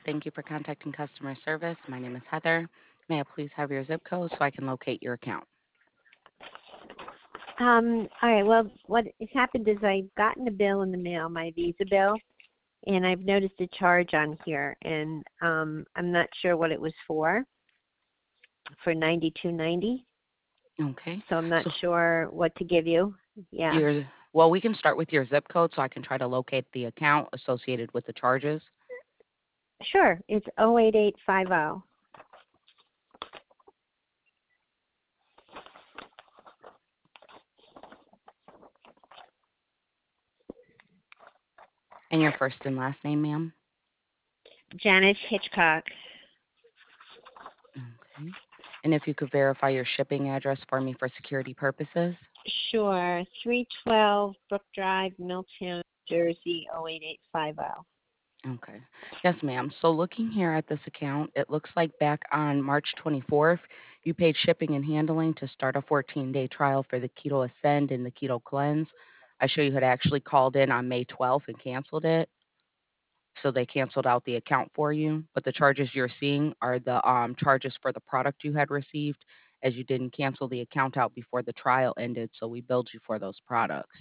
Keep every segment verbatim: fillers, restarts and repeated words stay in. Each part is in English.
Thank you for contacting customer service. My name is Heather. May I please have your zip code so I can locate your account? Um, all right. Well, what has happened is I've gotten a bill in the mail, my Visa bill, and I've noticed a charge on here, and um, I'm not sure what it was for, for ninety-two ninety. Okay. So I'm not So sure what to give you. Yeah, your well, we can start with your zip code so I can try to locate the account associated with the charges. sure. It's oh eight eight five oh. And your first and last name, ma'am. Janice Hitchcock. Okay. And if you could verify your shipping address for me for security purposes. Sure. three twelve Brook Drive, Milltown, Jersey, oh eight eight five oh. Okay. Yes, ma'am. So looking here at this account, it looks like back on March twenty-fourth, you paid shipping and handling to start a fourteen-day trial for the Keto Ascend and the Keto Cleanse. I show you had actually called in on May twelfth and canceled it. So they canceled out the account for you. But the charges you're seeing are the um, charges for the product you had received, as you didn't cancel the account out before the trial ended. So we billed you for those products.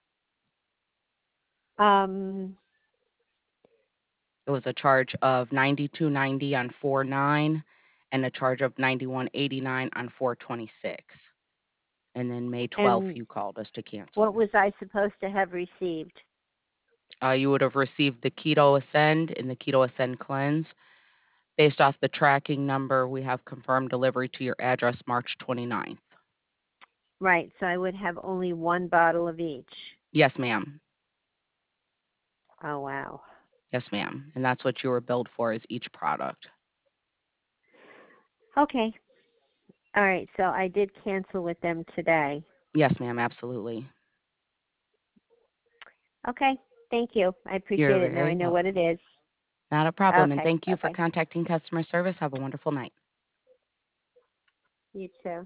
Um, It was a charge of ninety-two ninety on four nine and a charge of ninety-one eighty-nine on four twenty-six. And then May twelfth, and you called us to what cancel. was I supposed to have received? Uh, you would have received the Keto Ascend and the Keto Ascend Cleanse. Based off the tracking number, we have confirmed delivery to your address March twenty-ninth. Right, so I would have only one bottle of each. Yes, ma'am. Oh, wow. Yes, ma'am. And that's what you were billed for is each product. Okay. All right, so I did cancel with them today. Yes, ma'am, absolutely. Okay, thank you. I You're appreciate it. Now I very know what it welcome. is. Not a problem. And Okay, thank you for bye-bye. contacting customer service. Have a wonderful night. You too.